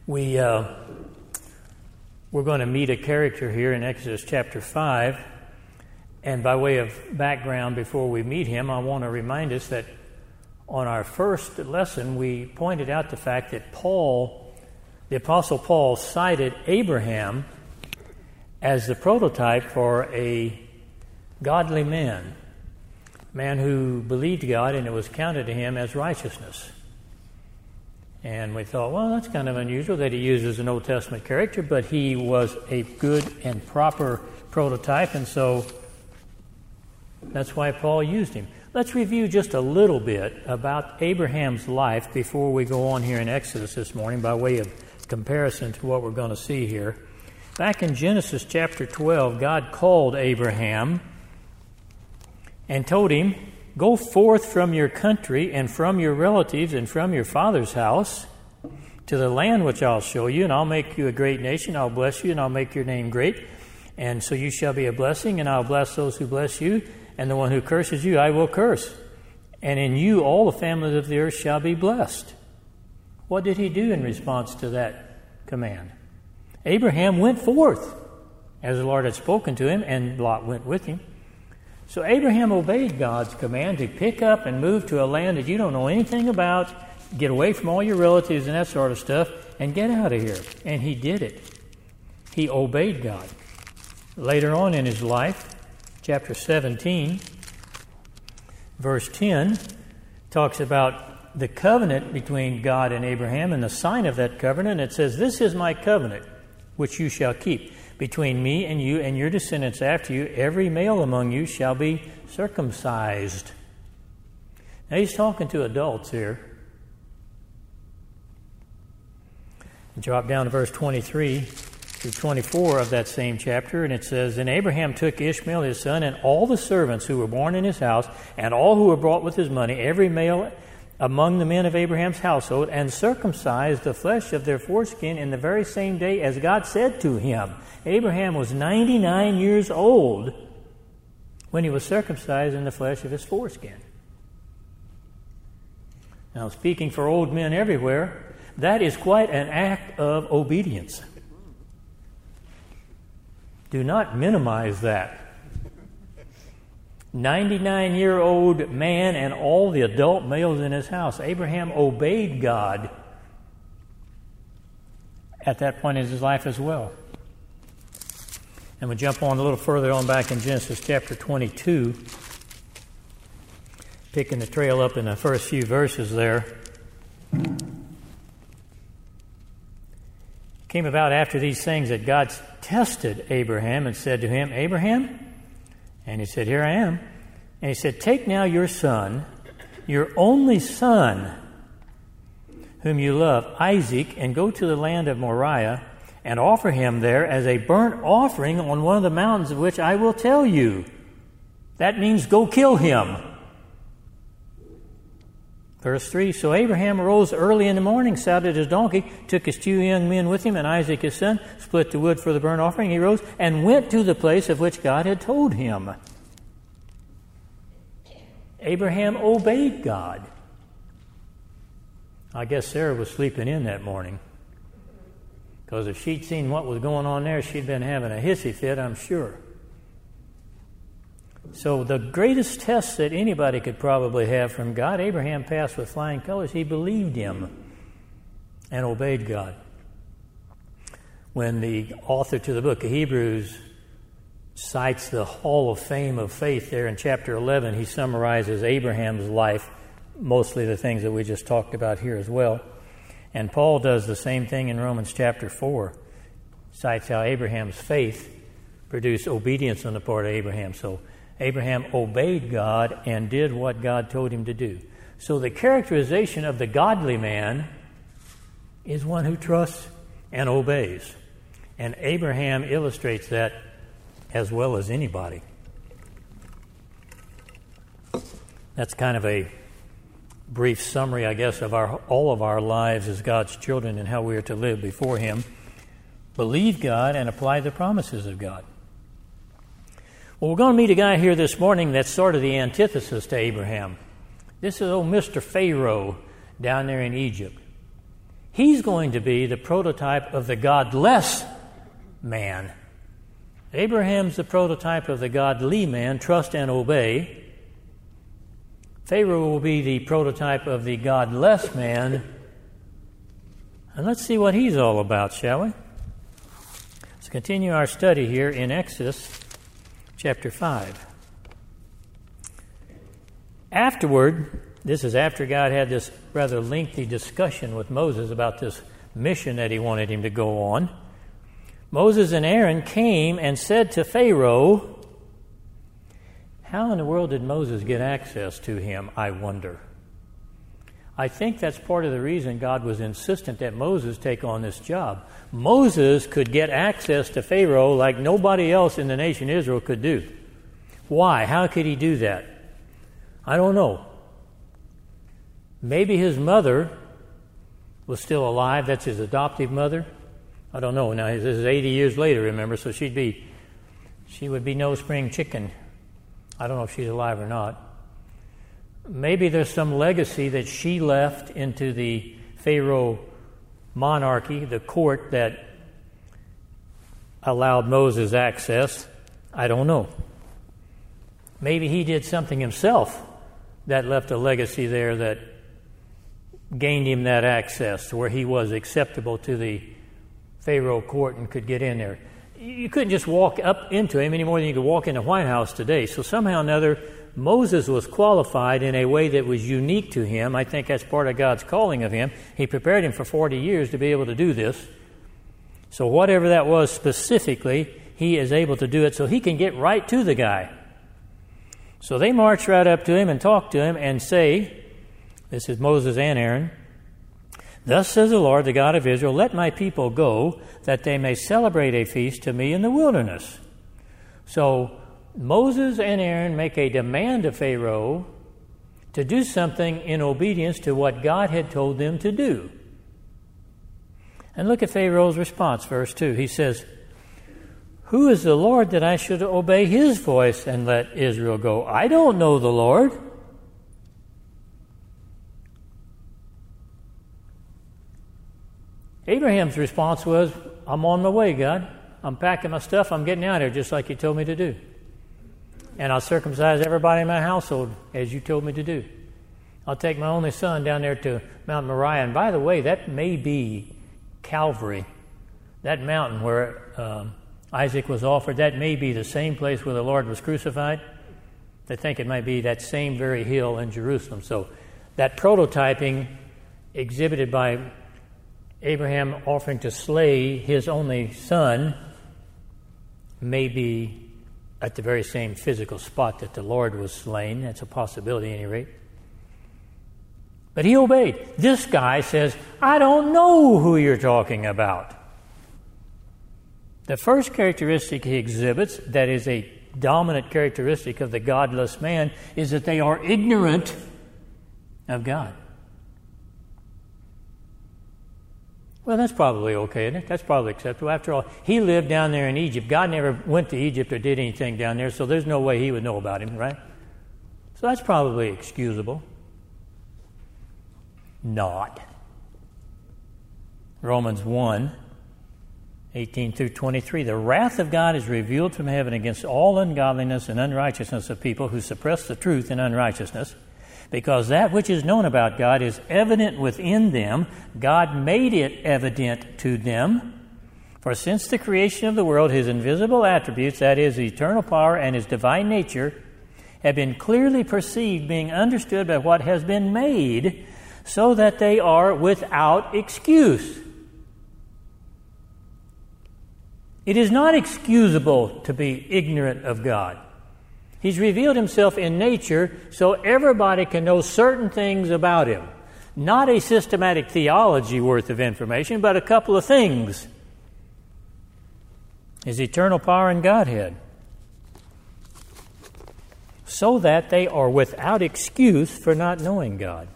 We're going to meet a character here in Exodus chapter 5. And by way of background, before we meet him, I want to remind us that on our first lesson, we pointed out the fact that the Apostle Paul, cited Abraham as the prototype for a godly man who believed God and it was counted to him as righteousness. And we thought, well, that's kind of unusual that he uses an Old Testament character, but he was a good and proper prototype, and so that's why Paul used him. Let's review just a little bit about Abraham's life before we go on here in Exodus this morning by way of comparison to what we're going to see here. Back in Genesis chapter 12, God called Abraham and told him, "Go forth from your country and from your relatives and from your father's house to the land which I'll show you, and I'll make you a great nation. I'll bless you, and I'll make your name great. And so you shall be a blessing, and I'll bless those who bless you, and the one who curses you I will curse. And in you all the families of the earth shall be blessed." What did he do in response to that command? Abraham went forth, as the Lord had spoken to him, and Lot went with him. So Abraham obeyed God's command to pick up and move to a land that you don't know anything about, get away from all your relatives and that sort of stuff, and get out of here. And he did it. He obeyed God. Later on in his life, chapter 17, verse 10, talks about the covenant between God and Abraham and the sign of that covenant. It says, "This is my covenant, which you shall keep. Between me and you and your descendants after you, every male among you shall be circumcised." Now he's talking to adults here. Drop down to verse 23 through 24 of that same chapter, and it says, "And Abraham took Ishmael his son and all the servants who were born in his house and all who were brought with his money, every male among the men of Abraham's household, and circumcised the flesh of their foreskin in the very same day as God said to him." Abraham was 99 years old when he was circumcised in the flesh of his foreskin. Now, speaking for old men everywhere, that is quite an act of obedience. Do not minimize that. 99-year-old man and all the adult males in his house. Abraham obeyed God at that point in his life as well. And we jump on a little further on back in Genesis chapter 22, picking the trail up in the first few verses there. Came about after these things that God tested Abraham and said to him, "Abraham?" And he said, "Here I am." And he said, "Take now your son, your only son, whom you love, Isaac, and go to the land of Moriah, and offer him there as a burnt offering on one of the mountains of which I will tell you." That means go kill him. Verse 3, "So Abraham arose early in the morning, saddled his donkey, took his 2 young men with him, and Isaac his son, split the wood for the burnt offering. He rose and went to the place of which God had told him." Abraham obeyed God. I guess Sarah was sleeping in that morning, because if she'd seen what was going on there, she'd been having a hissy fit, I'm sure. So the greatest test that anybody could probably have from God, Abraham passed with flying colors. He believed him and obeyed God. When the author to the book of Hebrews cites the Hall of Fame of Faith there in chapter 11, he summarizes Abraham's life, mostly the things that we just talked about here as well. And Paul does the same thing in Romans chapter 4, cites how Abraham's faith produced obedience on the part of Abraham. So Abraham obeyed God and did what God told him to do. So the characterization of the godly man is one who trusts and obeys. And Abraham illustrates that as well as anybody. That's kind of a brief summary, I guess, of all of our lives as God's children and how we are to live before Him. Believe God and apply the promises of God. Well, we're going to meet a guy here this morning that's sort of the antithesis to Abraham. This is old Mr. Pharaoh down there in Egypt. He's going to be the prototype of the godless man. Abraham's the prototype of the godly man, trust and obey. Pharaoh will be the prototype of the godless man. And let's see what he's all about, shall we? Let's continue our study here in Exodus chapter 5. Afterward, this is after God had this rather lengthy discussion with Moses about this mission that he wanted him to go on. Moses and Aaron came and said to Pharaoh, how in the world did Moses get access to him, I wonder? I think that's part of the reason God was insistent that Moses take on this job. Moses could get access to Pharaoh like nobody else in the nation Israel could do. Why? How could he do that? I don't know. Maybe his mother was still alive. That's his adoptive mother. I don't know. Now, this is 80 years later, remember, so she would be no spring chicken. I don't know if she's alive or not. Maybe there's some legacy that she left into the Pharaoh monarchy, the court that allowed Moses access. I don't know. Maybe he did something himself that left a legacy there that gained him that access to where he was acceptable to the Pharaoh court and could get in there. You couldn't just walk up into him any more than you could walk in the White House today. So somehow or another, Moses was qualified in a way that was unique to him. I think that's part of God's calling of him. He prepared him for 40 years to be able to do this. So whatever that was specifically, he is able to do it so he can get right to the guy. So they march right up to him and talk to him and say, this is Moses and Aaron, thus says the Lord, the God of Israel, let my people go, that they may celebrate a feast to me in the wilderness. So Moses and Aaron make a demand of Pharaoh to do something in obedience to what God had told them to do. And look at Pharaoh's response, verse 2. He says, who is the Lord that I should obey his voice and let Israel go? I don't know the Lord. Abraham's response was, I'm on my way, God. I'm packing my stuff. I'm getting out of here just like you told me to do. And I'll circumcise everybody in my household as you told me to do. I'll take my only son down there to Mount Moriah. And by the way, that may be Calvary. That mountain where Isaac was offered, that may be the same place where the Lord was crucified. They think it might be that same very hill in Jerusalem. So that prototyping exhibited by Abraham offering to slay his only son may be at the very same physical spot that the Lord was slain. That's a possibility at any rate. But he obeyed. This guy says, I don't know who you're talking about. The first characteristic he exhibits, that is a dominant characteristic of the godless man, is that they are ignorant of God. Well, that's probably okay, isn't it? That's probably acceptable. After all, he lived down there in Egypt. God never went to Egypt or did anything down there, so there's no way he would know about him, right? So that's probably excusable. Not. Romans 1, 18 through 23. The wrath of God is revealed from heaven against all ungodliness and unrighteousness of people who suppress the truth in unrighteousness, because that which is known about God is evident within them. God made it evident to them. For since the creation of the world, his invisible attributes, that is, his eternal power and his divine nature, have been clearly perceived, being understood by what has been made, so that they are without excuse. It is not excusable to be ignorant of God. He's revealed himself in nature so everybody can know certain things about him. Not a systematic theology worth of information, but a couple of things. His eternal power and Godhead. So that they are without excuse for not knowing God.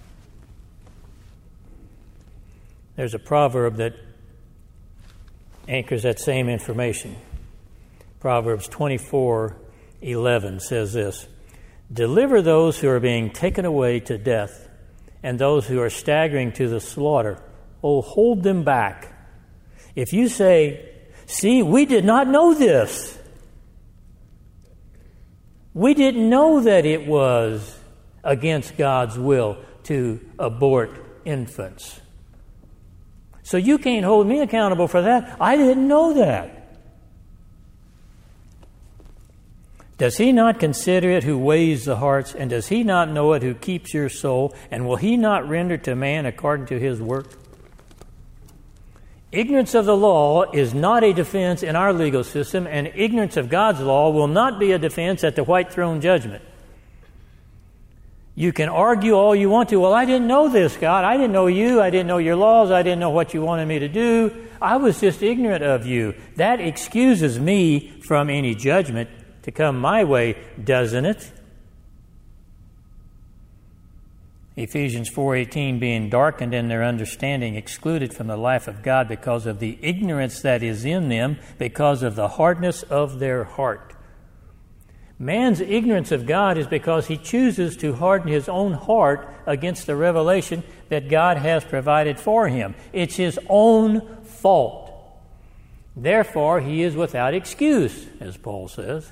There's a proverb that anchors that same information. Proverbs 24:11 says this, deliver those who are being taken away to death and those who are staggering to the slaughter. oh, hold them back. If you say, see, we did not know this. We didn't know that it was against God's will to abort infants. So you can't hold me accountable for that. I didn't know that. Does he not consider it who weighs the hearts, and does he not know it who keeps your soul, and will he not render to man according to his work? Ignorance of the law is not a defense in our legal system, and ignorance of God's law will not be a defense at the white throne judgment. You can argue all you want to. Well, I didn't know this, God. I didn't know you. I didn't know your laws. I didn't know what you wanted me to do. I was just ignorant of you. That excuses me from any judgment to come my way, doesn't it? Ephesians 4:18, being darkened in their understanding, excluded from the life of God because of the ignorance that is in them, because of the hardness of their heart. Man's ignorance of God is because he chooses to harden his own heart against the revelation that God has provided for him. It's his own fault. Therefore, he is without excuse, as Paul says.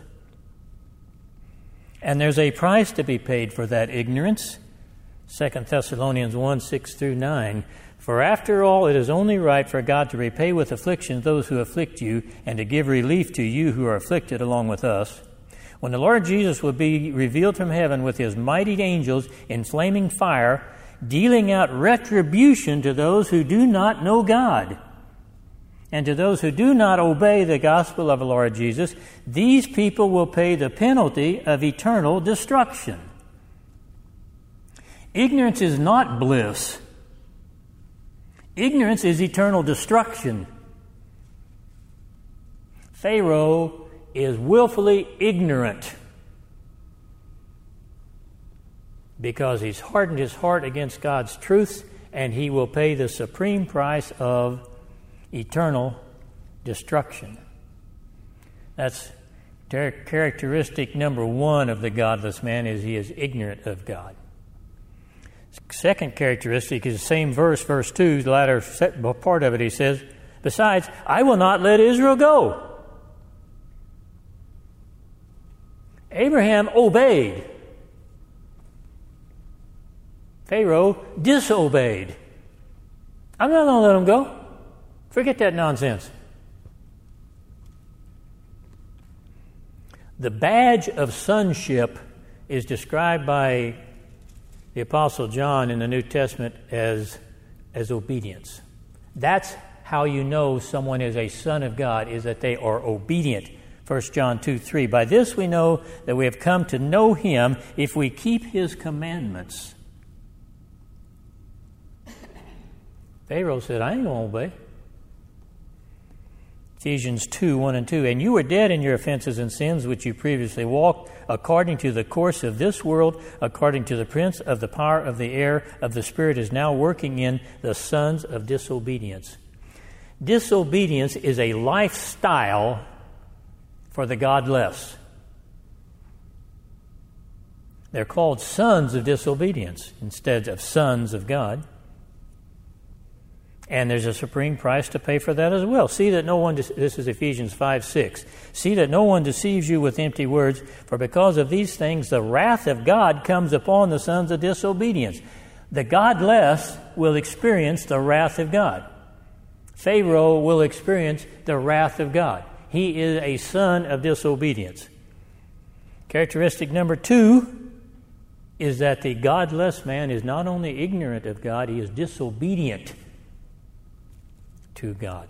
And there's a price to be paid for that ignorance. 2 Thessalonians 1:6-9. For after all, it is only right for God to repay with affliction those who afflict you, and to give relief to you who are afflicted along with us. When the Lord Jesus will be revealed from heaven with his mighty angels in flaming fire, dealing out retribution to those who do not know God, and to those who do not obey the gospel of the Lord Jesus, these people will pay the penalty of eternal destruction. Ignorance is not bliss. Ignorance is eternal destruction. Pharaoh is willfully ignorant because he's hardened his heart against God's truth, and he will pay the supreme price of eternal destruction. That's characteristic number one of the godless man, is he is ignorant of God. Second characteristic is the same verse, verse 2, the latter part of it, he says, besides, I will not let Israel go. Abraham obeyed. Pharaoh disobeyed. I'm not going to let him go. Forget that nonsense. The badge of sonship is described by the Apostle John in the New Testament as obedience. That's how you know someone is a son of God, is that they are obedient. 1 John 2:3. By this we know that we have come to know him if we keep his commandments. Pharaoh said, I ain't going to obey. Ephesians 2:1-2. And you were dead in your offenses and sins which you previously walked, according to the course of this world, according to the prince of the power of the air, of the spirit is now working in the sons of disobedience. Disobedience is a lifestyle for the godless. They're called sons of disobedience instead of sons of God. And there's a supreme price to pay for that as well. See that no one, this is Ephesians 5:6. See that no one deceives you with empty words, for because of these things the wrath of God comes upon the sons of disobedience. The godless will experience the wrath of God. Pharaoh will experience the wrath of God. He is a son of disobedience. Characteristic number 2 is that the godless man is not only ignorant of God, he is disobedient to God.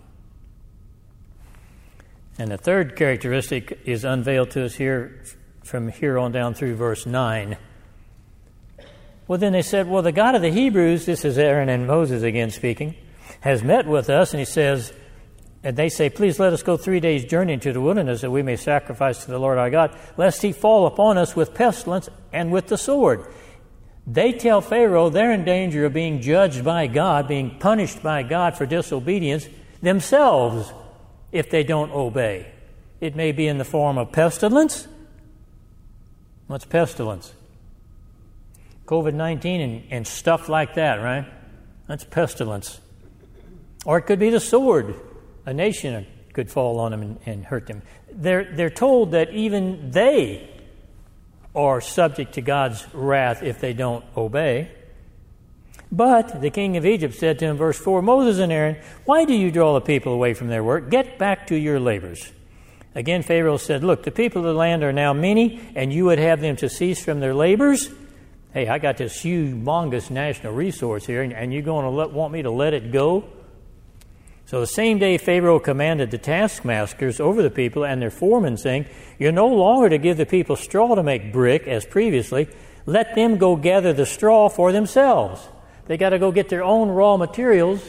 And the third characteristic is unveiled to us here from here on down through verse 9. Well, then they said, well, the God of the Hebrews, this is Aaron and Moses again speaking, has met with us, and he says, and they say, please let us go 3 days' journey into the wilderness that we may sacrifice to the Lord our God, lest he fall upon us with pestilence and with the sword. They tell Pharaoh they're in danger of being judged by God, being punished by God for disobedience themselves if they don't obey. It may be in the form of pestilence. What's pestilence? COVID-19 and stuff like that, right? That's pestilence. Or it could be the sword. A nation could fall on them and hurt them. They're told that even they are subject to God's wrath if they don't obey. But the king of Egypt said to him, verse 4, Moses and Aaron, why do you draw the people away from their work? Get back to your labors. Again, Pharaoh said, look, the people of the land are now many, and you would have them to cease from their labors? Hey, I got this humongous national resource here, and you're going to want me to let it go? So the same day Pharaoh commanded the taskmasters over the people and their foremen, saying, you're no longer to give the people straw to make brick, as previously. Let them go gather the straw for themselves. They got to go get their own raw materials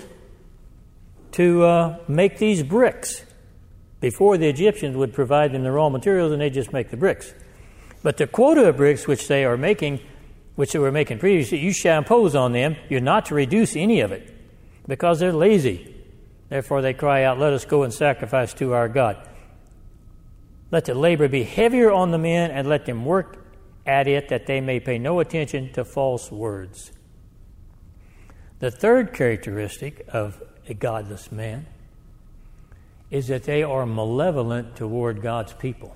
to make these bricks. Before, the Egyptians would provide them the raw materials, and they just make the bricks. But the quota of bricks which they were making previously, you shall impose on them. You're not to reduce any of it, because they're lazy. Therefore they cry out, let us go and sacrifice to our God. Let the labor be heavier on the men, and let them work at it, that they may pay no attention to false words. The third characteristic of a godless man is that they are malevolent toward God's people.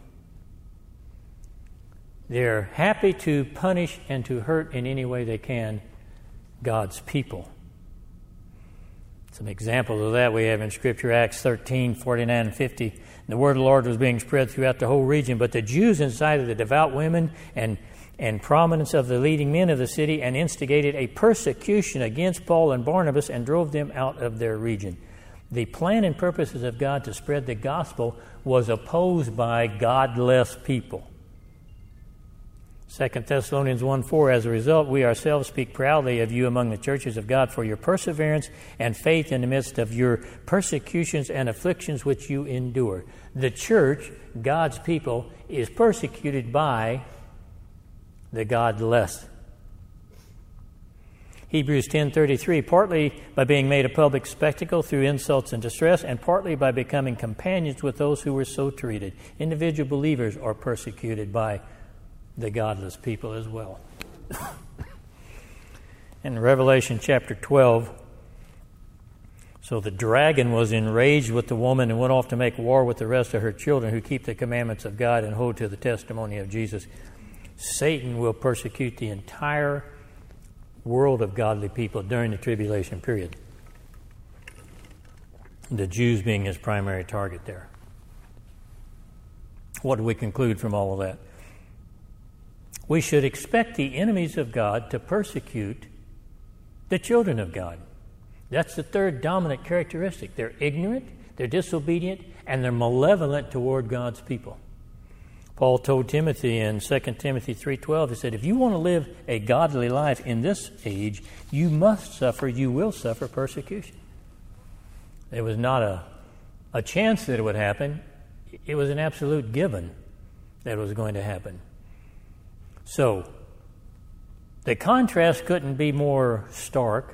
They're happy to punish and to hurt in any way they can God's people. Some examples of that we have in Scripture, Acts 13, 49 and 50. The word of the Lord was being spread throughout the whole region, but the Jews incited the devout women and prominence of the leading men of the city and instigated a persecution against Paul and Barnabas and drove them out of their region. The plan and purposes of God to spread the gospel was opposed by godless people. 2 Thessalonians 1:4, as a result, we ourselves speak proudly of you among the churches of God for your perseverance and faith in the midst of your persecutions and afflictions which you endure. The church, God's people, is persecuted by the godless. Hebrews 10:33, partly by being made a public spectacle through insults and distress, and partly by becoming companions with those who were so treated. Individual believers are persecuted by the godless people as well. In Revelation chapter 12, so the dragon was enraged with the woman and went off to make war with the rest of her children who keep the commandments of God and hold to the testimony of Jesus. Satan will persecute the entire world of godly people during the tribulation period. The Jews being his primary target there. What do we conclude from all of that? We should expect the enemies of God to persecute the children of God. That's the third dominant characteristic. They're ignorant, they're disobedient, and they're malevolent toward God's people. Paul told Timothy in 2 Timothy 3:12, he said, if you want to live a godly life in this age, you will suffer persecution. There was not a chance that it would happen. It was an absolute given that it was going to happen. So, the contrast couldn't be more stark.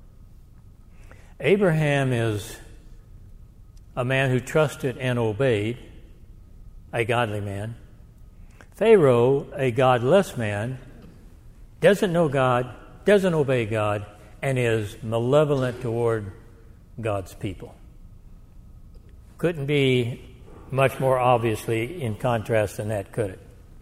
Abraham is a man who trusted and obeyed, a godly man. Pharaoh, a godless man, doesn't know God, doesn't obey God, and is malevolent toward God's people. Couldn't be much more obviously in contrast than that, could it?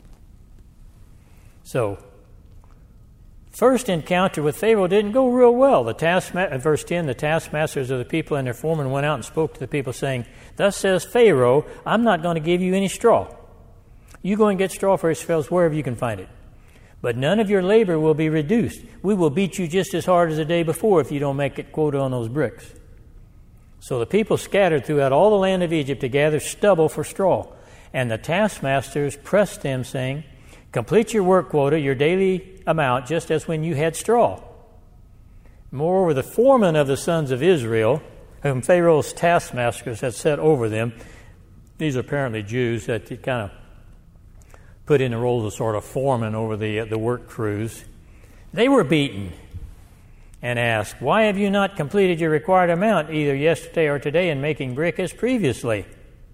So, first encounter with Pharaoh didn't go real well. Verse 10, the taskmasters of the people and their foremen went out and spoke to the people, saying, thus says Pharaoh, I'm not going to give you any straw. You go and get straw for yourselves wherever you can find it. But none of your labor will be reduced. We will beat you just as hard as the day before if you don't make it quota on those bricks. So the people scattered throughout all the land of Egypt to gather stubble for straw. And the taskmasters pressed them, saying, complete your work quota, your daily amount, just as when you had straw. Moreover, the foreman of the sons of Israel, whom Pharaoh's taskmasters had set over them, these are apparently Jews that kind of put in the roles of sort of foreman over the work crews, they were beaten and asked, why have you not completed your required amount either yesterday or today in making brick as previously?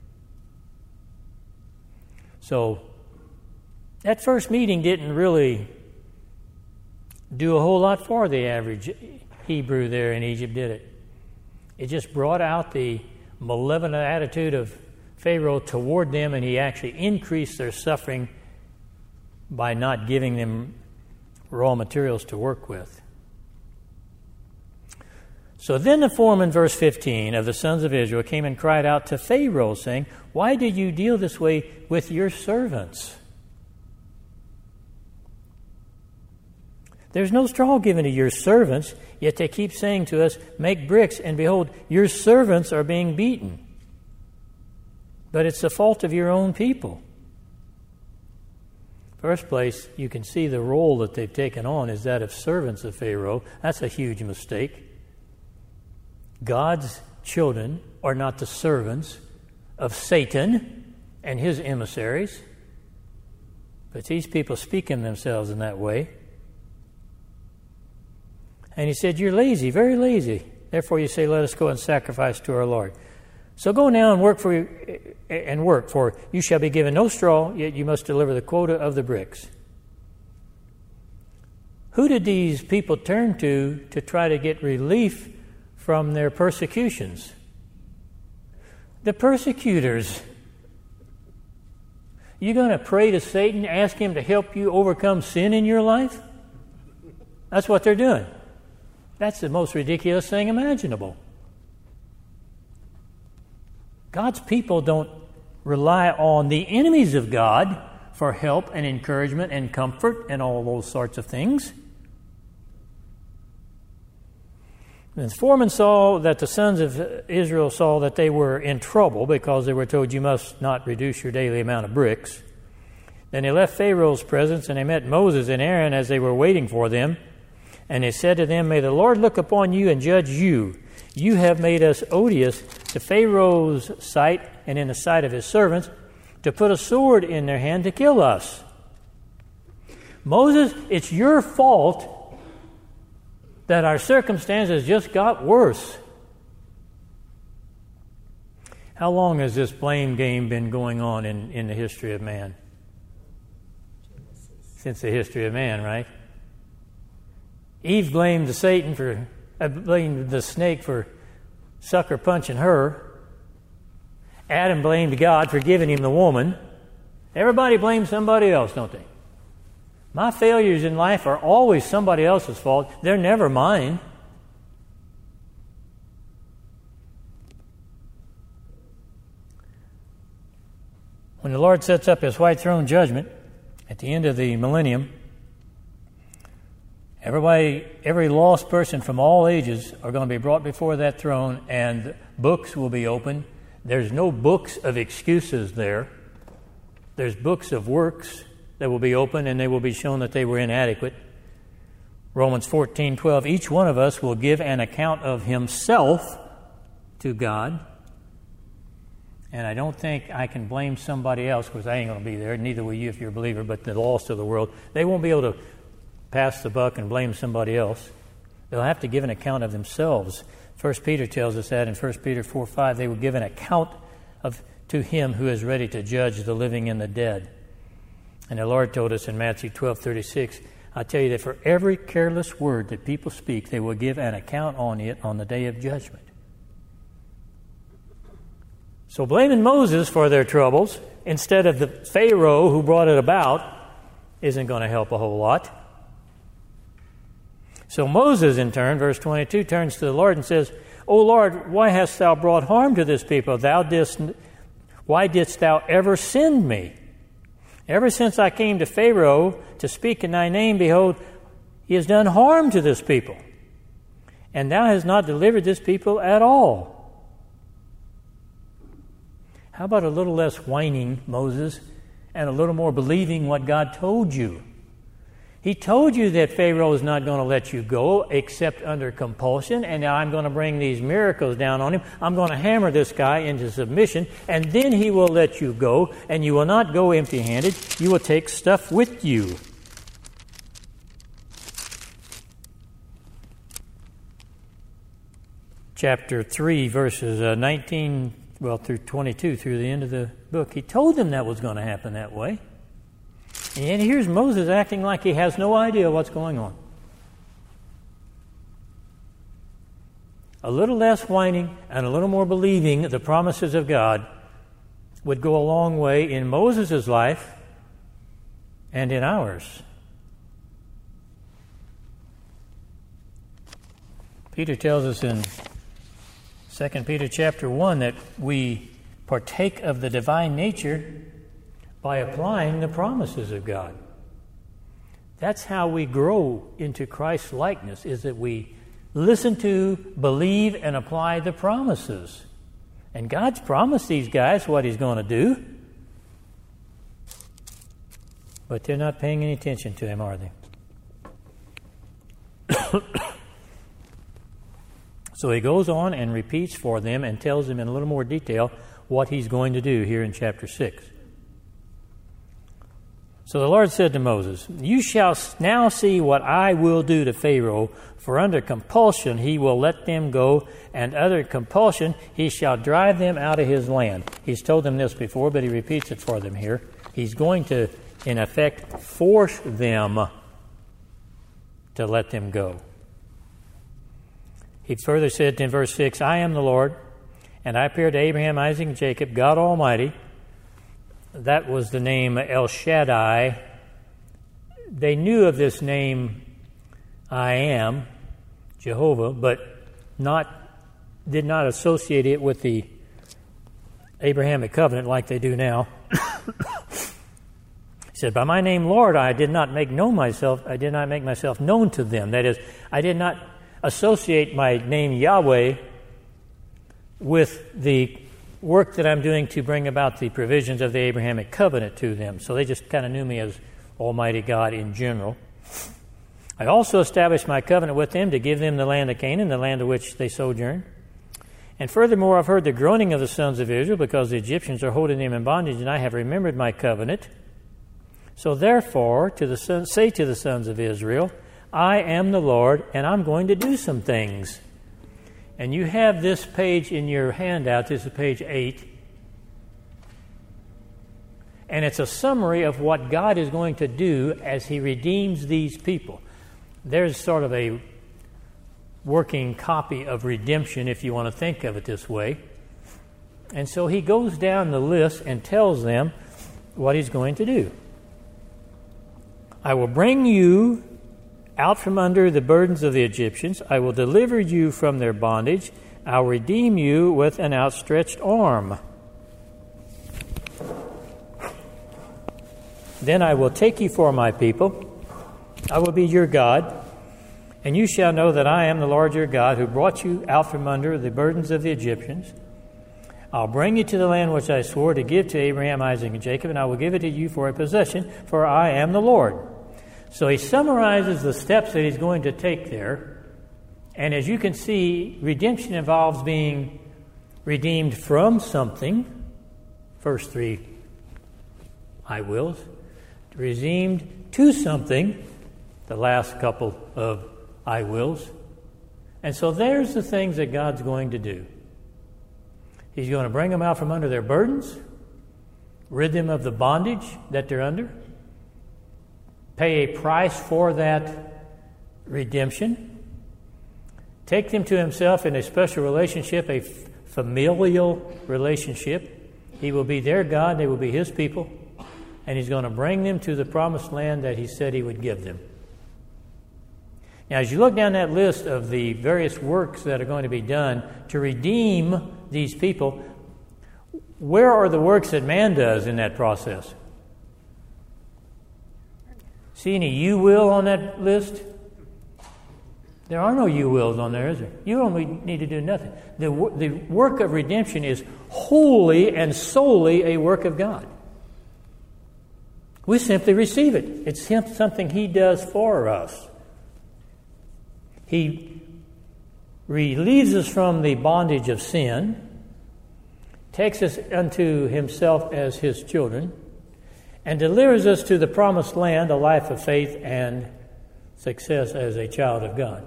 So, that first meeting didn't really do a whole lot for the average Hebrew there in Egypt, did it? It just brought out the malevolent attitude of Pharaoh toward them, and he actually increased their suffering by not giving them raw materials to work with. So then the foreman, verse 15, of the sons of Israel came and cried out to Pharaoh, saying, "Why did you deal this way with your servants? There's no straw given to your servants, yet they keep saying to us, 'Make bricks,' and behold, your servants are being beaten. But it's the fault of your own people." First place, you can see the role that they've taken on is that of servants of Pharaoh. That's a huge mistake. God's children are not the servants of Satan and his emissaries. But these people speak of themselves in that way. And he said, "You're lazy, very lazy. Therefore you say, 'Let us go and sacrifice to our Lord.' So go now and work, for you shall be given no straw, yet you must deliver the quota of the bricks." Who did these people turn to try to get relief from their persecutions? The persecutors. You going to pray to Satan, ask him to help you overcome sin in your life? That's what they're doing. That's the most ridiculous thing imaginable. God's people don't rely on the enemies of God for help and encouragement and comfort and all those sorts of things. The foreman saw that the sons of Israel saw that they were in trouble because they were told, "You must not reduce your daily amount of bricks." Then they left Pharaoh's presence, and they met Moses and Aaron as they were waiting for them. And they said to them, "May the Lord look upon you and judge you. You have made us odious to Pharaoh's sight and in the sight of his servants, to put a sword in their hand to kill us." Moses, it's your fault that our circumstances just got worse. How long has this blame game been going on in the history of man? Since the history of man, right? Eve blamed blamed the snake for sucker punching her. Adam blamed God for giving him the woman. Everybody blames somebody else, don't they? My failures in life are always somebody else's fault. They're never mine. When the Lord sets up his white throne judgment at the end of the millennium, every lost person from all ages are going to be brought before that throne, and books will be opened. There's no books of excuses there. There's books of works that will be opened, and they will be shown that they were inadequate. Romans 14:12, each one of us will give an account of himself to God. And I don't think I can blame somebody else, because I ain't going to be there. Neither will you if you're a believer, but the lost of the world. They won't be able to pass the buck and blame somebody else. They'll have to give an account of themselves. 1 Peter tells us that in 1 Peter 4:5, they will give an account to him who is ready to judge the living and the dead. And the Lord told us in Matthew 12:36, I tell you that for every careless word that people speak, they will give an account on it on the day of judgment. So blaming Moses for their troubles instead of the Pharaoh who brought it about isn't going to help a whole lot. So Moses, in turn, verse 22, turns to the Lord and says, O Lord, why hast thou brought harm to this people? Why didst thou ever send me? Ever since I came to Pharaoh to speak in thy name, behold, he has done harm to this people. And thou hast not delivered this people at all. How about a little less whining, Moses, and a little more believing what God told you? He told you that Pharaoh is not going to let you go except under compulsion, and now I'm going to bring these miracles down on him. I'm going to hammer this guy into submission, and then he will let you go, and you will not go empty-handed. You will take stuff with you. Chapter 3, verses 19 through 22, through the end of the book. He told them that was going to happen that way. And yet here's Moses acting like he has no idea what's going on. a little less whining and a little more believing the promises of God would go a long way in Moses' life and in ours. Peter tells us in 2 Peter chapter 1 that we partake of the divine nature by applying the promises of God. That's how we grow into Christ's likeness, is that we listen to, believe, and apply the promises. And God's promised these guys what He's going to do, but they're not paying any attention to Him, are they? So He goes on and repeats for them and tells them in a little more detail what He's going to do here in chapter 6. So the Lord said to Moses, "You shall now see what I will do to Pharaoh, for under compulsion he will let them go, and under compulsion he shall drive them out of his land." He's told them this before, but he repeats it for them here. He's going to, in effect, force them to let them go. He further said in verse 6, "I am the Lord, and I appeared to Abraham, Isaac, and Jacob, God Almighty." That was the name El Shaddai. They knew of this name, I am, Jehovah, but did not associate it with the Abrahamic covenant like they do now. He said, "By my name, Lord, I did not make myself known to them." That is, I did not associate my name Yahweh with the work that I'm doing to bring about the provisions of the Abrahamic covenant to them. So they just kind of knew me as Almighty God in general. "I also established my covenant with them to give them the land of Canaan, the land of which they sojourn. And furthermore, I've heard the groaning of the sons of Israel, because the Egyptians are holding them in bondage, and I have remembered my covenant. So therefore, say to the sons of Israel, I am the Lord, and I'm going to do some things." And you have this page in your handout. This is page 8. And it's a summary of what God is going to do as He redeems these people. There's sort of a working copy of redemption, if you want to think of it this way. And so He goes down the list and tells them what He's going to do. "I will bring you out from under the burdens of the Egyptians. I will deliver you from their bondage. I'll redeem you with an outstretched arm. Then I will take you for my people. I will be your God. And you shall know that I am the Lord your God, who brought you out from under the burdens of the Egyptians. I'll bring you to the land which I swore to give to Abraham, Isaac, and Jacob, and I will give it to you for a possession, for I am the Lord." So he summarizes the steps that he's going to take there. And as you can see, redemption involves being redeemed from something. First 3 I wills. Redeemed to something. The last couple of I wills. And so there's the things that God's going to do. He's going to bring them out from under their burdens. Rid them of the bondage that they're under. Pay a price for that redemption. Take them to Himself in a special relationship, a familial relationship. He will be their God, they will be His people, and He's going to bring them to the promised land that He said He would give them. Now, as you look down that list of the various works that are going to be done to redeem these people, where are the works that man does in that process? See any "you will" on that list? There are no "you wills" on there, is there? You don't need to do nothing. The work of redemption is wholly and solely a work of God. We simply receive it. It's something He does for us. He relieves us from the bondage of sin, takes us unto Himself as His children, and delivers us to the promised land, a life of faith and success as a child of God.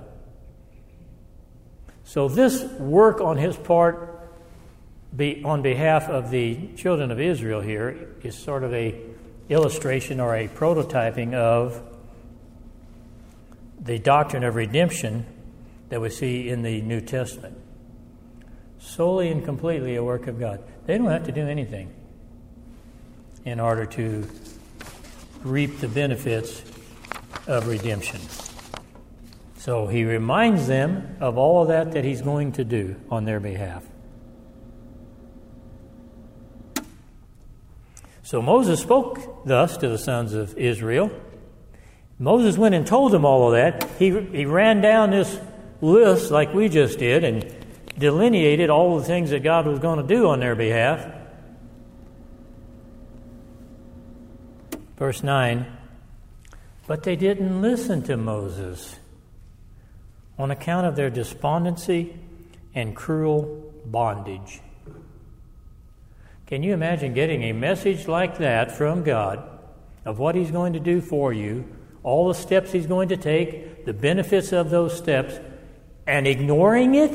So this work on His part, on behalf of the children of Israel here, is sort of a illustration or a prototyping of the doctrine of redemption that we see in the New Testament. Solely and completely a work of God. They don't have to do anything in order to reap the benefits of redemption. So he reminds them of all that he's going to do on their behalf. So Moses spoke thus to the sons of Israel. Moses went and told them all of that. He ran down this list like we just did and delineated all the things that God was going to do on their behalf. Verse 9, but they didn't listen to Moses on account of their despondency and cruel bondage. Can you imagine getting a message like that from God of what He's going to do for you, all the steps He's going to take, the benefits of those steps, and ignoring it?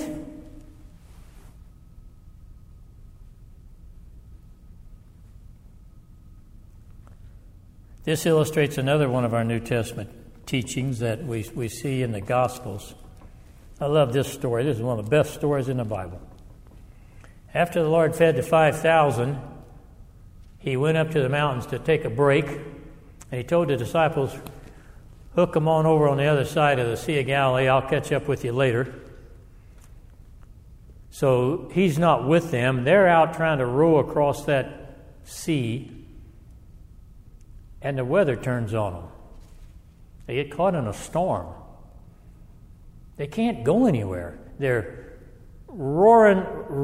This illustrates another one of our New Testament teachings that we see in the Gospels. I love this story. This is one of the best stories in the Bible. After the Lord fed the 5,000, He went up to the mountains to take a break, and He told the disciples, hook them on over on the other side of the Sea of Galilee. I'll catch up with you later. So He's not with them. They're out trying to row across that sea, and the weather turns on them. They get caught in a storm. They can't go anywhere. They're rowing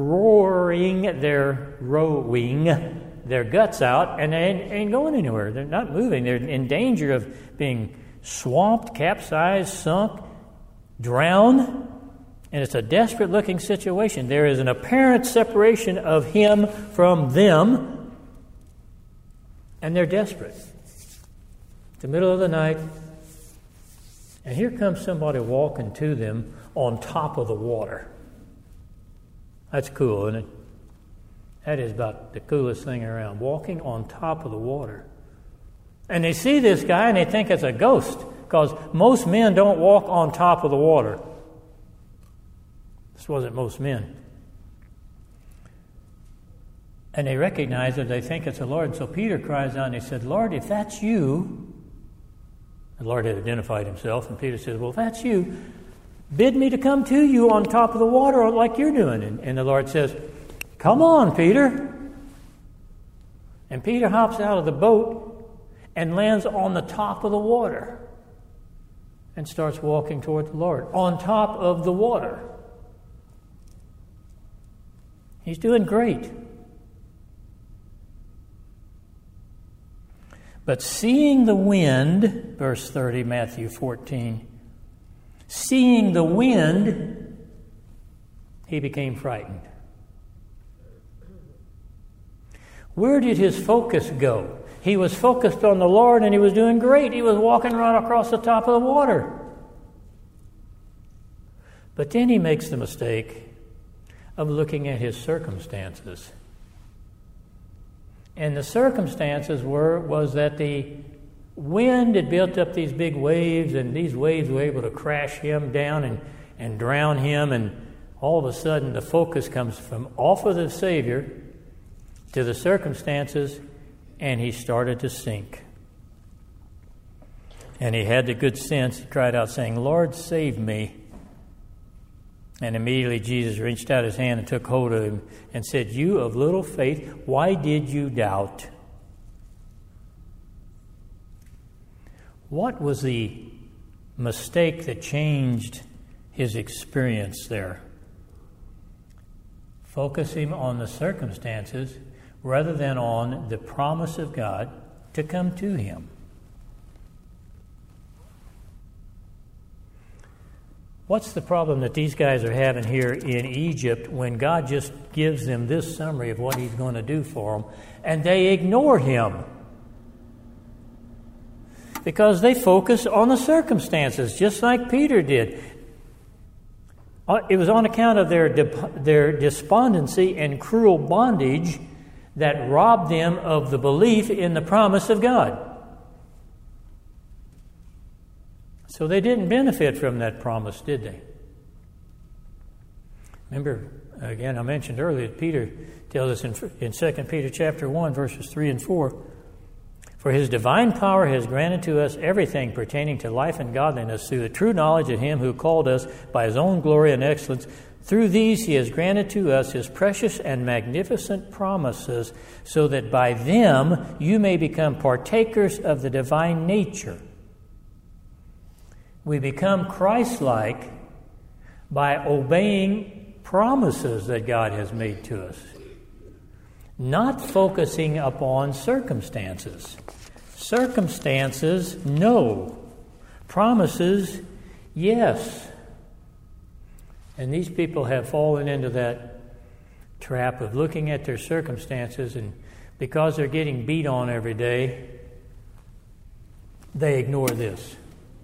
their guts out, and they ain't going anywhere. They're not moving. They're in danger of being swamped, capsized, sunk, drowned, and it's a desperate-looking situation. There is an apparent separation of Him from them, and they're desperate. It's the middle of the night, and here comes somebody walking to them on top of the water. That's cool, isn't it? That is about the coolest thing around, walking on top of the water. And they see this guy and they think it's a ghost, because most men don't walk on top of the water. This wasn't most men. And they recognize it, they think it's the Lord. And so Peter cries out and he said, Lord, if that's you, the Lord had identified Himself, and Peter says, well, if that's you, bid me to come to you on top of the water like you're doing. And the Lord says, come on, Peter. And Peter hops out of the boat and lands on the top of the water and starts walking toward the Lord on top of the water. He's doing great. But seeing the wind, verse 30, Matthew 14, seeing the wind, he became frightened. Where did his focus go? He was focused on the Lord and he was doing great. He was walking right across the top of the water. But then he makes the mistake of looking at his circumstances. And the circumstances was that the wind had built up these big waves, and these waves were able to crash him down and drown him, and all of a sudden the focus comes from off of the Savior to the circumstances, and he started to sink. And he had the good sense, he cried out saying, Lord, save me. And immediately Jesus reached out His hand and took hold of him and said, you of little faith, why did you doubt? What was the mistake that changed his experience there? Focusing on the circumstances rather than on the promise of God to come to him. What's the problem that these guys are having here in Egypt when God just gives them this summary of what He's going to do for them, and they ignore Him? Because they focus on the circumstances, just like Peter did. It was on account of their despondency and cruel bondage that robbed them of the belief in the promise of God. So they didn't benefit from that promise, did they? Remember, again, I mentioned earlier, Peter tells us in 2 Peter chapter 1, verses 3 and 4, "For his divine power has granted to us everything pertaining to life and godliness through the true knowledge of him who called us by his own glory and excellence. Through these he has granted to us his precious and magnificent promises, so that by them you may become partakers of the divine nature." We become Christ-like by obeying promises that God has made to us, not focusing upon circumstances. Circumstances, no. Promises, yes. And these people have fallen into that trap of looking at their circumstances, and because they're getting beat on every day, they ignore this.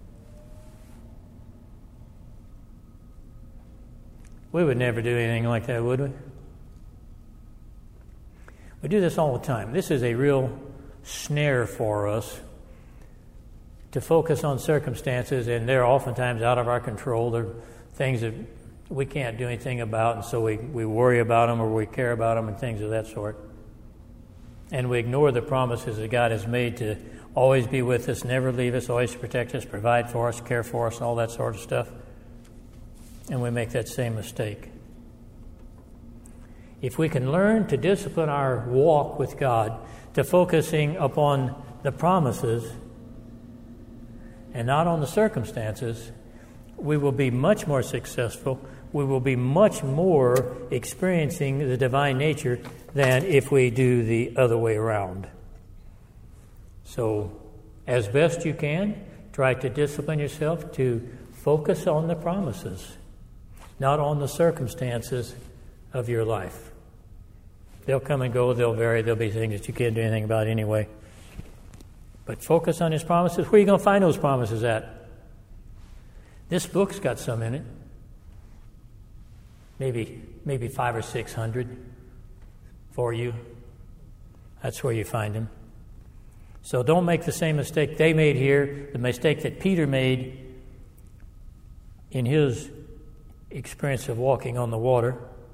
We would never do anything like that, would we? We do this all the time. This is a real snare for us to focus on circumstances, and they're oftentimes out of our control. They're things that we can't do anything about, and so we worry about them or we care about them and things of that sort. And we ignore the promises that God has made to always be with us, never leave us, always protect us, provide for us, care for us, all that sort of stuff. And we make that same mistake. If we can learn to discipline our walk with God to focusing upon the promises and not on the circumstances, we will be much more successful. We will be much more experiencing the divine nature than if we do the other way around. So, as best you can, try to discipline yourself to focus on the promises, not on the circumstances of your life. They'll come and go, they'll vary, there'll be things that you can't do anything about anyway. But focus on his promises. Where are you going to find those promises at? This book's got some in it. Maybe 500 or 600 for you. That's where you find them. So don't make the same mistake they made here, the mistake that Peter made in his experience of walking on the water.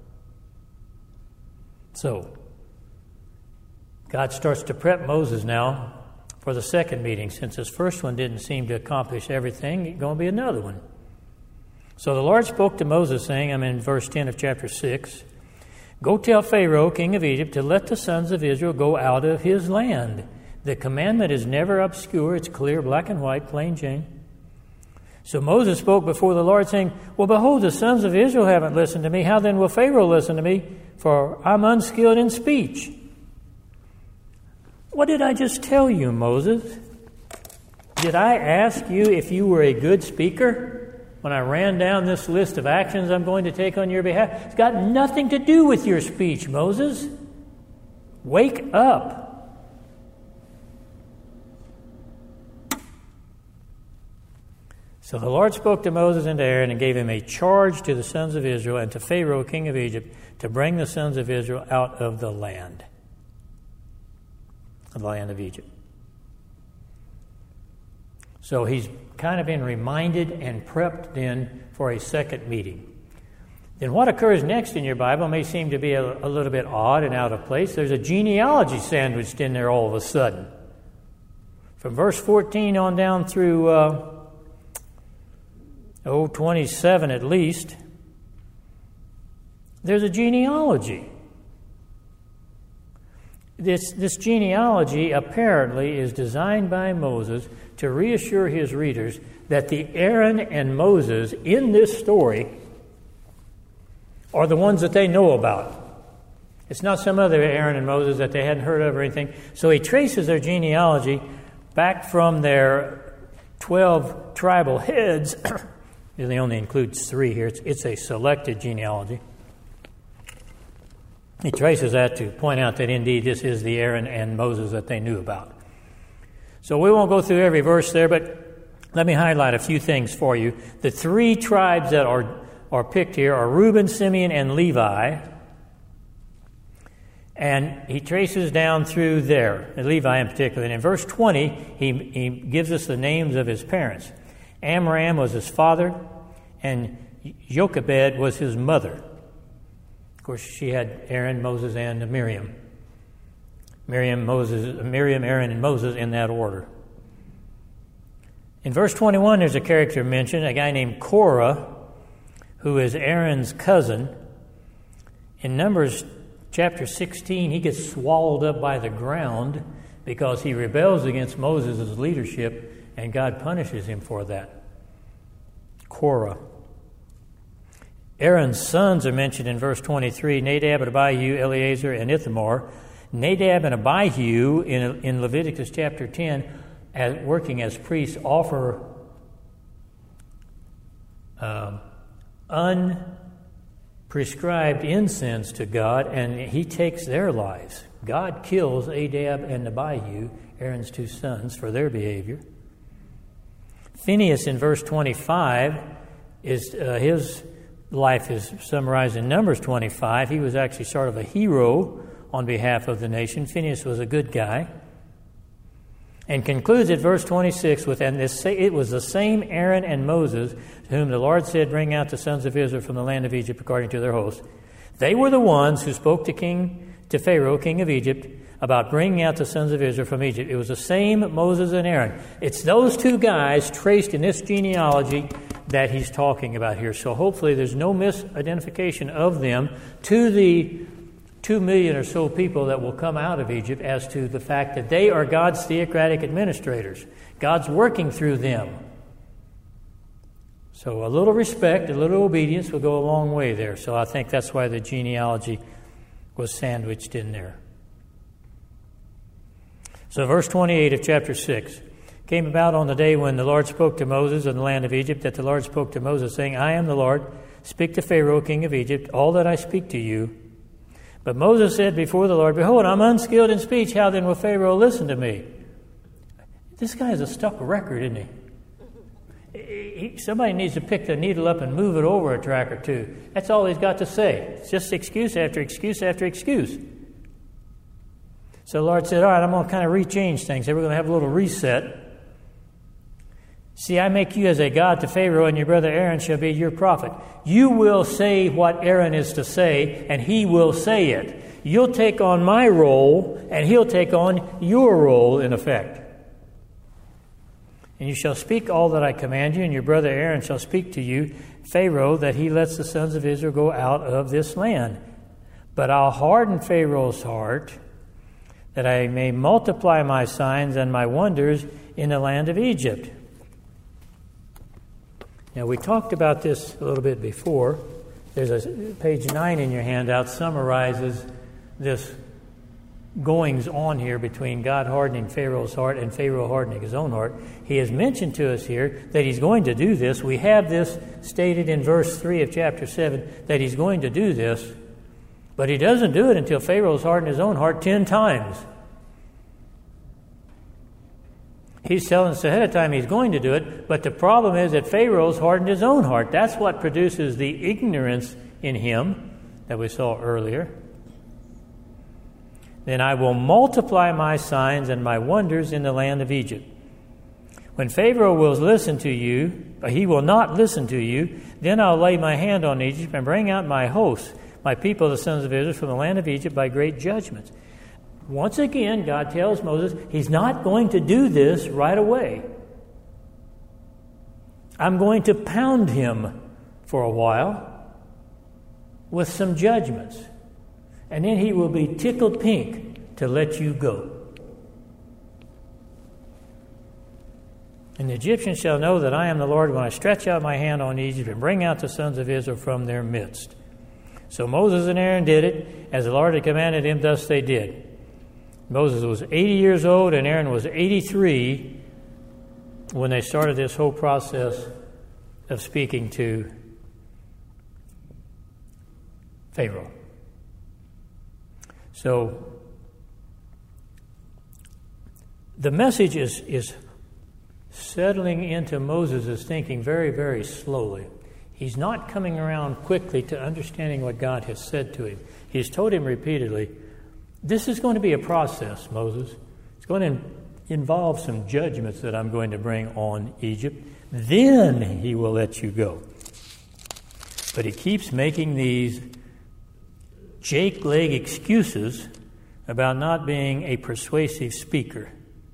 So, God starts to prep Moses now for the second meeting. Since his first one didn't seem to accomplish everything, it's going to be another one. So the Lord spoke to Moses, saying, I'm in verse 10 of chapter 6, "Go tell Pharaoh, king of Egypt, to let the sons of Israel go out of his land. The commandment is never obscure. It's clear, black and white, plain Jane." So Moses spoke before the Lord, saying, "Well, behold, the sons of Israel haven't listened to me. How then will Pharaoh listen to me? For I'm unskilled in speech." What did I just tell you, Moses? Did I ask you if you were a good speaker when I ran down this list of actions I'm going to take on your behalf? It's got nothing to do with your speech, Moses. Wake up. So the Lord spoke to Moses and to Aaron and gave him a charge to the sons of Israel and to Pharaoh, king of Egypt, to bring the sons of Israel out of the land of Egypt. So he's kind of been reminded and prepped in for a second meeting. Then what occurs next in your Bible may seem to be a little bit odd and out of place. There's a genealogy sandwiched in there all of a sudden. From verse 14 on down through 27 at least, there's a genealogy. This genealogy apparently is designed by Moses to reassure his readers that the Aaron and Moses in this story are the ones that they know about. It's not some other Aaron and Moses that they hadn't heard of or anything. So he traces their genealogy back from their 12 tribal heads. It only includes 3 here. It's a selected genealogy. He traces that to point out that indeed this is the Aaron and Moses that they knew about. So we won't go through every verse there, but let me highlight a few things for you. The 3 tribes that are picked here are Reuben, Simeon, and Levi. And he traces down through there, Levi in particular. And in verse 20, he gives us the names of his parents. Amram was his father, and Jochebed was his mother. Of course, she had Aaron, Moses, and Miriam. Miriam, Aaron, and Moses in that order. In verse 21, there's a character mentioned, a guy named Korah, who is Aaron's cousin. In Numbers chapter 16, he gets swallowed up by the ground because he rebels against Moses' leadership, and God punishes him for that. Korah. Aaron's sons are mentioned in verse 23, Nadab and Abihu, Eleazar, and Ithamar. Nadab and Abihu in Leviticus chapter 10, working as priests, offer unprescribed incense to God, and he takes their lives. God kills Nadab and Abihu, Aaron's two sons, for their behavior. Phinehas in verse 25, his life is summarized in Numbers 25. He was actually sort of a hero on behalf of the nation. Phinehas was a good guy. And concludes at verse 26 with, and it was the same Aaron and Moses to whom the Lord said, bring out the sons of Israel from the land of Egypt according to their host. They were the ones who spoke to Pharaoh, king of Egypt, about bringing out the sons of Israel from Egypt. It was the same Moses and Aaron. It's those two guys traced in this genealogy that he's talking about here. So hopefully there's no misidentification of them to the 2 million or so people that will come out of Egypt as to the fact that they are God's theocratic administrators. God's working through them. So a little respect, a little obedience will go a long way there. So I think that's why the genealogy was sandwiched in there. So verse 28 of chapter 6. Came about on the day when the Lord spoke to Moses in the land of Egypt, that the Lord spoke to Moses, saying, I am the Lord. Speak to Pharaoh, king of Egypt, all that I speak to you. But Moses said before the Lord, behold, I'm unskilled in speech. How then will Pharaoh listen to me? This guy is a stuck record, isn't he? Somebody needs to pick the needle up and move it over a track or two. That's all he's got to say. It's just excuse after excuse after excuse. So the Lord said, all right, I'm going to kind of rechange things. We're going to have a little reset. See, I make you as a god to Pharaoh, and your brother Aaron shall be your prophet. You will say what Aaron is to say, and he will say it. You'll take on my role, and he'll take on your role, in effect. And you shall speak all that I command you, and your brother Aaron shall speak to you, Pharaoh, that he lets the sons of Israel go out of this land. But I'll harden Pharaoh's heart, that I may multiply my signs and my wonders in the land of Egypt. Now, we talked about this a little bit before. There's page 9 in your handout summarizes this goings on here between God hardening Pharaoh's heart and Pharaoh hardening his own heart. He has mentioned to us here that he's going to do this. We have this stated in verse 3 of chapter 7 that he's going to do this, but he doesn't do it until Pharaoh's hardened his own heart 10 times. He's telling us ahead of time he's going to do it, but the problem is that Pharaoh's hardened his own heart. That's what produces the ignorance in him that we saw earlier. Then I will multiply my signs and my wonders in the land of Egypt. When Pharaoh will listen to you, but he will not listen to you, then I'll lay my hand on Egypt and bring out my hosts, my people, the sons of Israel, from the land of Egypt by great judgments. Once again, God tells Moses, he's not going to do this right away. I'm going to pound him for a while with some judgments. And then he will be tickled pink to let you go. And the Egyptians shall know that I am the Lord when I stretch out my hand on Egypt and bring out the sons of Israel from their midst. So Moses and Aaron did it. As the Lord had commanded him, thus they did. Moses was 80 years old and Aaron was 83 when they started this whole process of speaking to Pharaoh. So the message is settling into Moses' thinking very, very slowly. He's not coming around quickly to understanding what God has said to him. He's told him repeatedly, this is going to be a process, Moses. It's going to involve some judgments that I'm going to bring on Egypt. Then he will let you go. But he keeps making these jake-leg excuses about not being a persuasive speaker.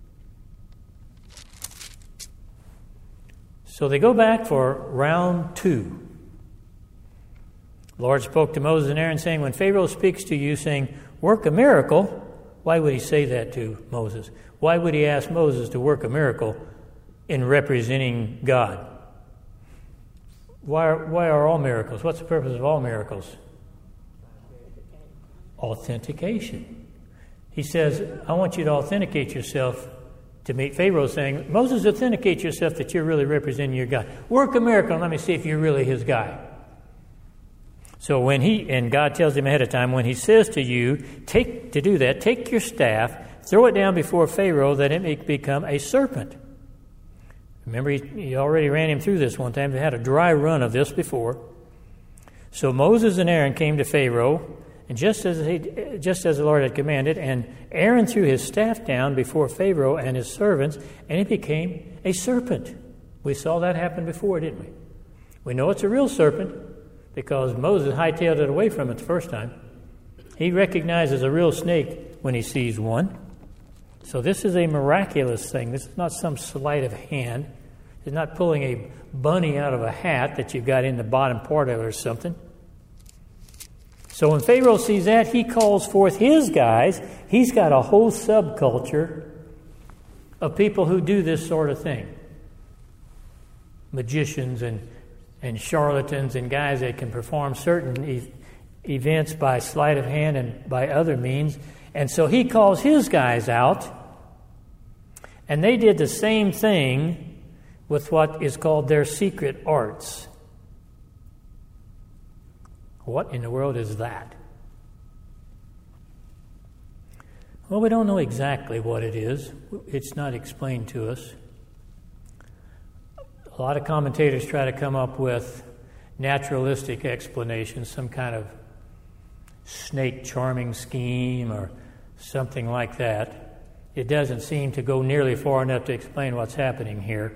So they go back for round 2. The Lord spoke to Moses and Aaron, saying, when Pharaoh speaks to you, saying, work a miracle, why would he say that to Moses? Why would he ask Moses to work a miracle in representing God? Why are all miracles? What's the purpose of all miracles? Authentication. He says, I want you to authenticate yourself to meet Pharaoh, saying, Moses, authenticate yourself that you're really representing your God. Work a miracle and let me see if you're really his guy. So and God tells him ahead of time, when he says to you, take your staff, throw it down before Pharaoh that it may become a serpent. Remember, he already ran him through this one time. They had a dry run of this before. So Moses and Aaron came to Pharaoh, and just as the Lord had commanded, and Aaron threw his staff down before Pharaoh and his servants, and it became a serpent. We saw that happen before, didn't we? We know it's a real serpent because Moses hightailed it away from it the first time. He recognizes a real snake when he sees one. So this is a miraculous thing. This is not some sleight of hand. It's not pulling a bunny out of a hat that you've got in the bottom part of it or something. So when Pharaoh sees that, he calls forth his guys. He's got a whole subculture of people who do this sort of thing. Magicians and charlatans and guys that can perform certain events by sleight of hand and by other means. And so he calls his guys out, and they did the same thing with what is called their secret arts. What in the world is that? Well, we don't know exactly what it is. It's not explained to us. A lot of commentators try to come up with naturalistic explanations, some kind of snake charming scheme or something like that. It doesn't seem to go nearly far enough to explain what's happening here.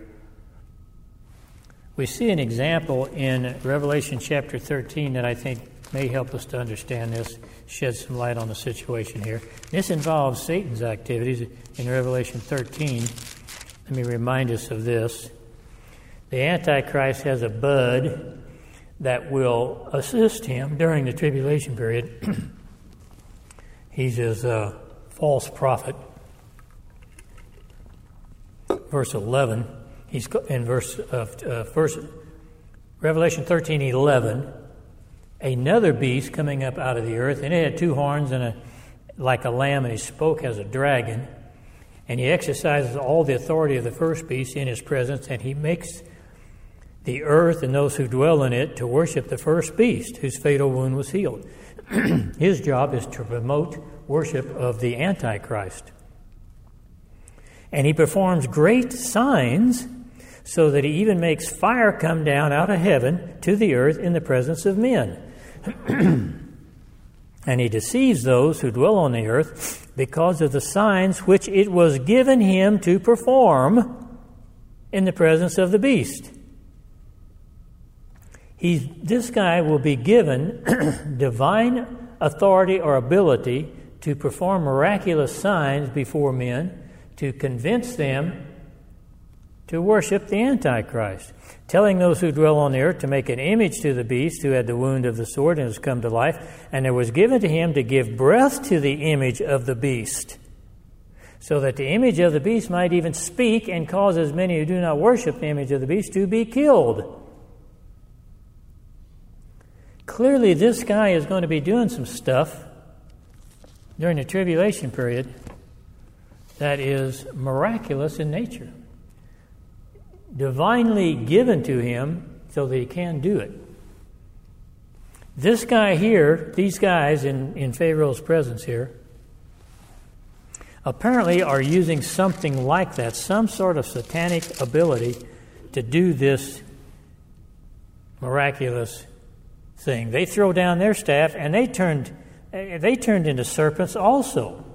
We see an example in Revelation chapter 13 that I think may help us to understand this, shed some light on the situation here. This involves Satan's activities in Revelation 13. Let me remind us of this. The Antichrist has a bud that will assist him during the tribulation period. He's his false prophet. Verse 11, he's in verse Revelation 13:11. Another beast coming up out of the earth, and it had 2 horns and like a lamb, and he spoke as a dragon. And he exercises all the authority of the first beast in his presence, and he makes the earth and those who dwell in it to worship the first beast, whose fatal wound was healed. His job is to promote worship of the Antichrist. And he performs great signs, so that he even makes fire come down out of heaven to the earth in the presence of men. And he deceives those who dwell on the earth because of the signs which it was given him to perform in the presence of the beast. This guy will be given divine authority or ability to perform miraculous signs before men to convince them to worship the Antichrist, telling those who dwell on the earth to make an image to the beast who had the wound of the sword and has come to life, and it was given to him to give breath to the image of the beast, so that the image of the beast might even speak and cause as many who do not worship the image of the beast to be killed. Clearly, this guy is going to be doing some stuff during the tribulation period that is miraculous in nature, divinely given to him so that he can do it. This guy here, these guys in Pharaoh's presence here, apparently are using something like that, some sort of satanic ability to do this miraculous thing. They throw down their staff and they turned into serpents also.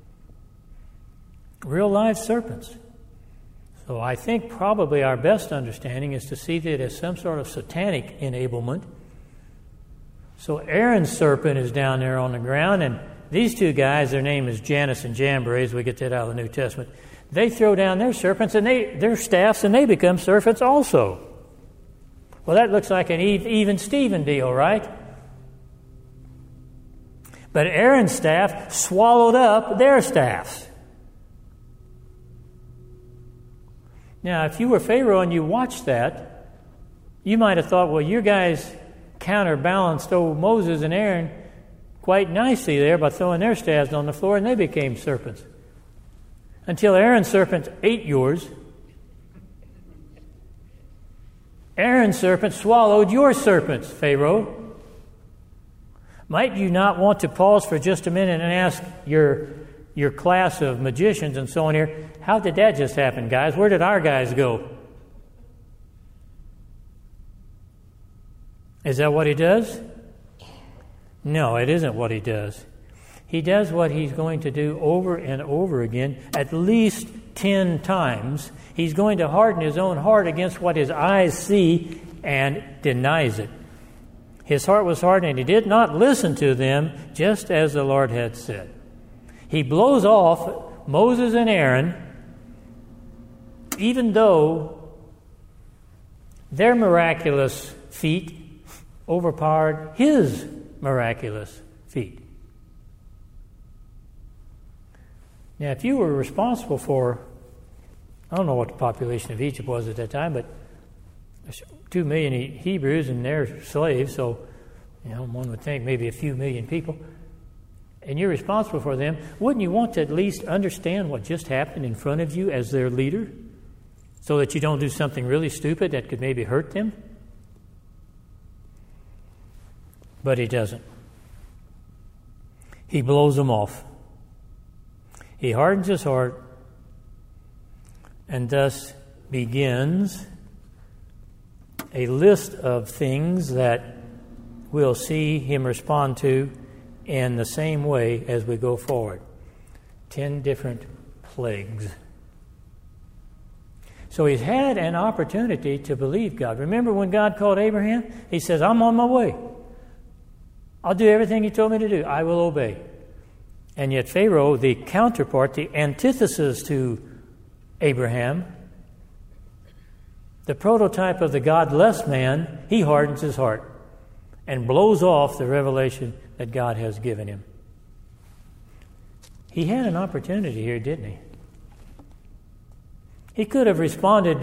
Real live serpents. So I think probably our best understanding is to see that as some sort of satanic enablement So Aaron's serpent is down there on the ground, and these two guys, their name is Jannes and Jambres, we get that out of the New Testament, they throw down their serpents and their staffs, and they become serpents also. Well, that looks like an even Steven deal, right? But Aaron's staff swallowed up their staffs. Now, if you were Pharaoh and you watched that, you might have thought, well, your guys counterbalanced old Moses and Aaron quite nicely there by throwing their staffs on the floor, and they became serpents. Until Aaron's serpent ate yours. Aaron's serpent swallowed your serpents, Pharaoh. Might you not want to pause for just a minute and ask your class of magicians and so on here, how did that just happen, guys? Where did our guys go? Is that what he does? No, it isn't what he does. He does what he's going to do over and over again, at least 10 times. He's going to harden his own heart against what his eyes see and denies it. His heart was hardened, and he did not listen to them, just as the Lord had said. He blows off Moses and Aaron, even though their miraculous feat overpowered his miraculous feat. Now, if you were responsible for, I don't know what the population of Egypt was at that time, but 2 million Hebrews and their slaves, so one would think maybe a few million people, and you're responsible for them, wouldn't you want to at least understand what just happened in front of you as their leader, so that you don't do something really stupid that could maybe hurt them? But he doesn't. He blows them off. He hardens his heart and thus begins a list of things that we'll see him respond to in the same way as we go forward. 10 different plagues. So he's had an opportunity to believe God. Remember when God called Abraham? He says, I'm on my way. I'll do everything he told me to do. I will obey. And yet Pharaoh, the counterpart, the antithesis to Abraham, the prototype of the godless man, he hardens his heart and blows off the revelation that God has given him. He had an opportunity here, didn't he? He could have responded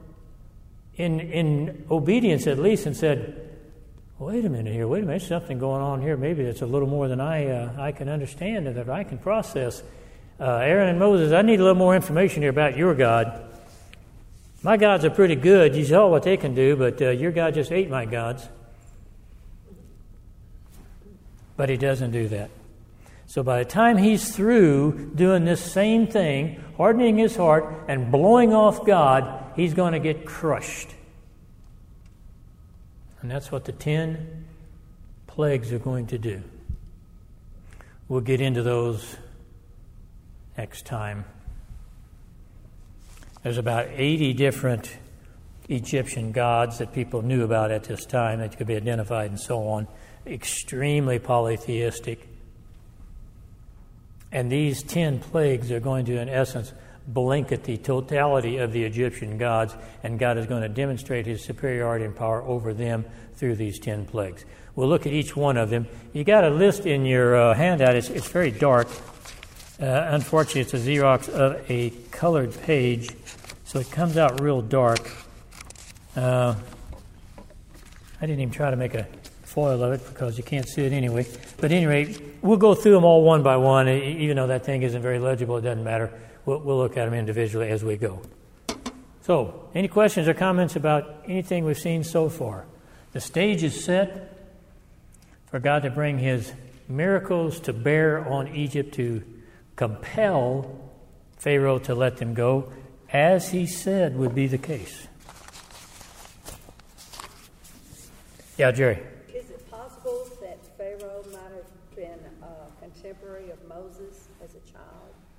in obedience at least and said, wait a minute here, there's something going on here. Maybe it's a little more than I can understand and that I can process. Aaron and Moses, I need a little more information here about your God. My gods are pretty good. You saw what they can do, but your God just ate my gods. But he doesn't do that. So by the time he's through doing this same thing, hardening his heart and blowing off God, he's going to get crushed. And that's what the 10 plagues are going to do. We'll get into those next time. There's about 80 different Egyptian gods that people knew about at this time that could be identified and so on. Extremely polytheistic. And these 10 plagues are going to, in essence, blanket the totality of the Egyptian gods, and God is going to demonstrate his superiority and power over them through these 10 plagues. We'll look at each one of them. You got a list in your handout. It's very dark. Unfortunately, it's a Xerox of a colored page, so it comes out real dark. I didn't even try to make a foil of it because you can't see it anyway. But anyway, we'll go through them all one by one. Even though that thing isn't very legible, it doesn't matter. We'll look at them individually as we go. So, any questions or comments about anything we've seen so far? The stage is set for God to bring his miracles to bear on Egypt to compel Pharaoh to let them go, as he said would be the case. Yeah, Jerry. Is it possible that Pharaoh might have been a contemporary of Moses as a child?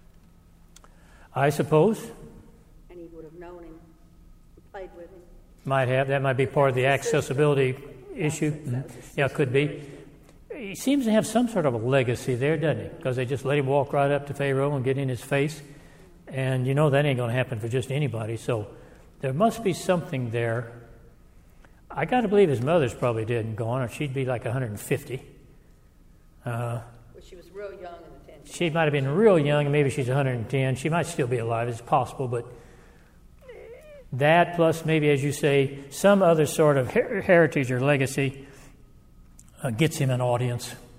I suppose. And he would have known him, played with him. Might have. That might be part of the accessibility issue. Yeah, it could be. he seems to have some sort of a legacy there, doesn't he? Because they just let him walk right up to Pharaoh and get in his face. And you know that ain't going to happen for just anybody. So there must be something there. I got to believe his mother's probably dead and gone, or she'd be like 150. Well, she was real young in the 10th. She might have been real young, and maybe she's 110. She might still be alive. It's possible, but that plus maybe, as you say, some other sort of heritage or legacy gets him an audience.